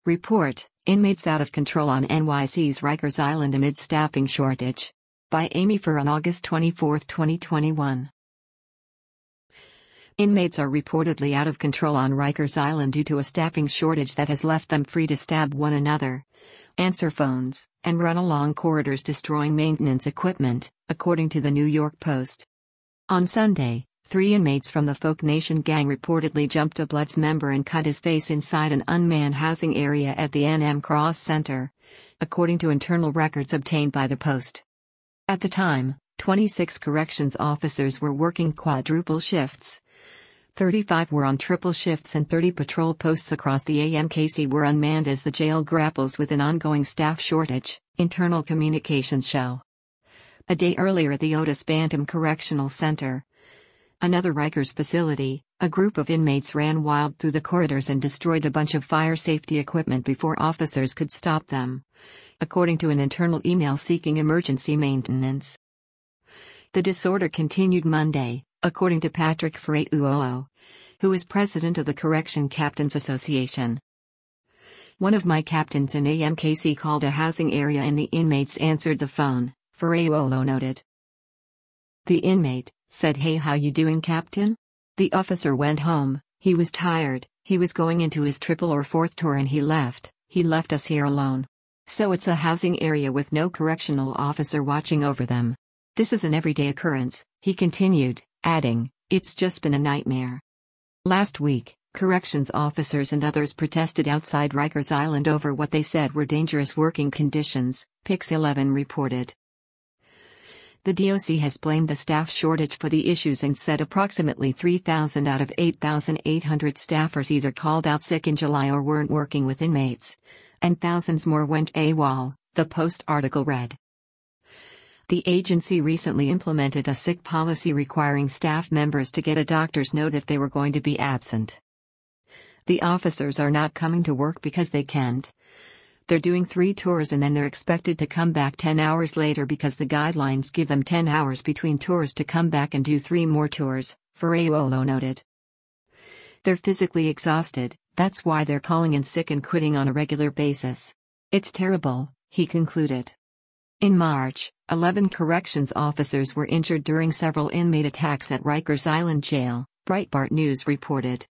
Report, Inmates Out of Control on NYC's Rikers Island Amid Staffing Shortage. By Amy Furr on August 24, 2021. Inmates are reportedly out of control on Rikers Island due to a staffing shortage that has left them free to stab one another, answer phones, and run along corridors destroying maintenance equipment, according to the New York Post. On Sunday, 3 inmates from the Folk Nation gang reportedly jumped a Bloods member and cut his face inside an unmanned housing area at the NM Cross Center, according to internal records obtained by the Post. At the time, 26 corrections officers were working quadruple shifts. 35 were on triple shifts and 30 patrol posts across the AMKC were unmanned as the jail grapples with an ongoing staff shortage, internal communications show. A day earlier at the Otis Bantam Correctional Center, another Rikers facility, a group of inmates ran wild through the corridors and destroyed a bunch of fire safety equipment before officers could stop them, according to an internal email seeking emergency maintenance. The disorder continued Monday, according to Patrick Ferraiuolo, who is president of the Correction Captains Association. One of my captains in AMKC called a housing area and the inmates answered the phone, Ferraiuolo noted. The inmate said, "Hey, how you doing, Captain?" The officer went home, he was tired, he was going into his triple or fourth tour and he left us here alone. So it's a housing area with no correctional officer watching over them. This is an everyday occurrence, he continued, adding, "It's just been a nightmare." Last week, corrections officers and others protested outside Rikers Island over what they said were dangerous working conditions, Pix11 reported. The DOC has blamed the staff shortage for the issues and said approximately 3,000 out of 8,800 staffers either called out sick in July or weren't working with inmates, and thousands more went AWOL, the Post article read. The agency recently implemented a sick policy requiring staff members to get a doctor's note if they were going to be absent. The officers are not coming to work because they can't. They're doing 3 tours and then they're expected to come back 10 hours later because the guidelines give them 10 hours between tours to come back and do 3 more tours, Ferraiuolo noted. They're physically exhausted, that's why they're calling in sick and quitting on a regular basis. It's terrible, he concluded. In March, 11 corrections officers were injured during several inmate attacks at Rikers Island Jail, Breitbart News reported.